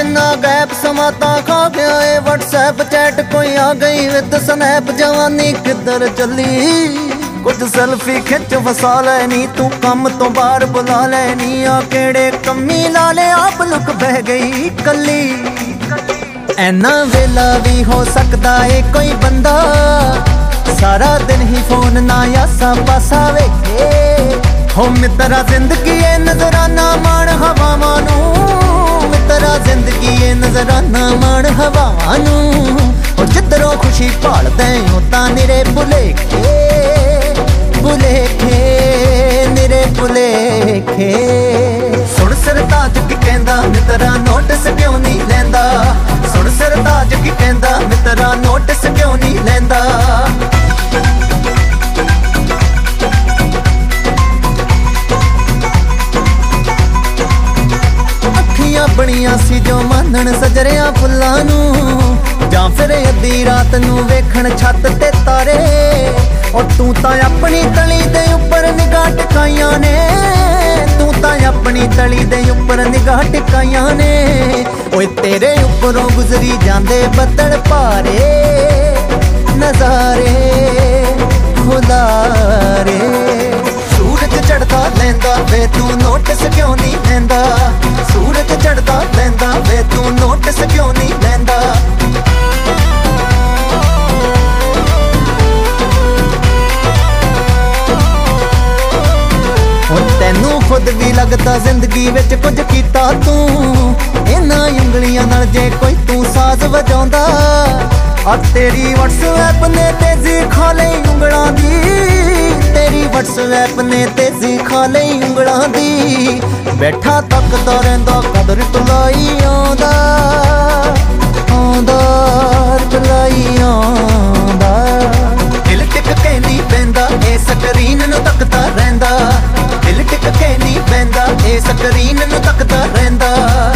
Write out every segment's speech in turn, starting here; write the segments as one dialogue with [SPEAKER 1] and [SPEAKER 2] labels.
[SPEAKER 1] इन्ना गैप समा ता खा गया है व्हाट्सएप चैट कोई आ गई विद स्नैप जवानी किधर चली कुछ सेल्फी खिच फसा लैनी तू कम तो बाहर बुला लैनी आ केड़े कमी ला ले आप लुक बह गई कली ऐना वेला भी हो सकता है कोई बंदा सारा दिन ही फोन ना यासा पासा वेखे हो मित्रा जिंदगी है नजराना माण हवावां नू मित्रा जिंदगी है नजराना माण हवावां नू ओ जिधरों खुशी भालदे हो तां निरे भुलेखे भुलेखे निरे भुलेखे सुन सरताज की कहंदा मित्रा नोटिस क्यों नहीं लैंदा सुन सरताज की कहंदा मित्रा नोटिस क्यों नहीं लैंदा अखियां बणियां सी जो मानण सजरिया फुल्लां नू जां फिर अद्धी रात नू वेखण छत ते तारे और तू तां अपनी तली दे उपर निगाह टिकाइयां ने तू तां अपनी तली दे उपर निगाह टिकाइयां ने ओए तेरे उपरों गुजरी जांदे बदल भारे नजारे खुलारे सूरज चढ़दा लैंदा वे तू नोटिस क्यों नहीं लैंदा सूरज चढ़दा लैंदा वे तू नोटिस क्यों नहीं लैंदा तैनू खुद भी लगता जिंदगी विच कुछ कीता तू इन्हां उंगलियां नाल जे कोई तू साज वजाउंदा आ तेरी व्हाट्सएप ने तेजी खा लई उंगलां दी तेरी व्हाट्सएप ने तेजी खा लई उंगलां दी बैठा तकदा रहिंदा कद रिप्लाई आउंदा आउंदा रिप्लाई आउंदा दिल टिक के नहीं पैंदा ए स्क्रीन नूं तकदा रहिंदा दिल टिक के नहीं पैंदा ए स्क्रीन नूं तकदा रहिंदा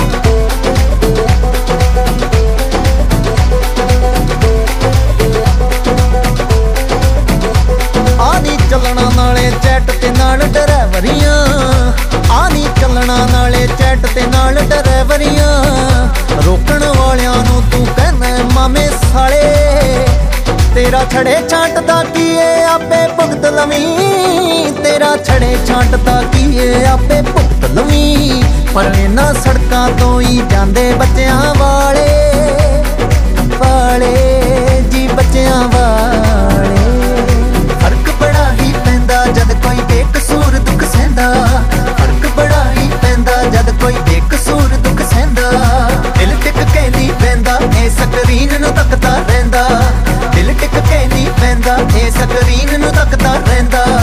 [SPEAKER 1] आनी चलना नाले चैट ते नाल ड्राइवरियां आनी चलना नाले चैट ते नाल ड्राइवरियां रोकण वालियां नूं तू कहना मामे साले तेरा छड़े छांटदा की आपे भुगत लवीं तेरा छड़े छांटदा की आपे भुगत लवीं पर इन्हां सड़कां तो ही जांदे बच्चियां वाले वाले जी बच्चियां वाले फर्क बड़ा ही पैंदा जद कोई बेकसूर दुख सहंदा फर्क बड़ा ही पैंदा जद कोई बेकसूर दुख सहंदा दिल टिक के नहीं पैंदा ए स्क्रीन नूं तकदा रहिंदा दिल टिक के नहीं पैंदा ए स्क्रीन नूं तकदा रहिंदा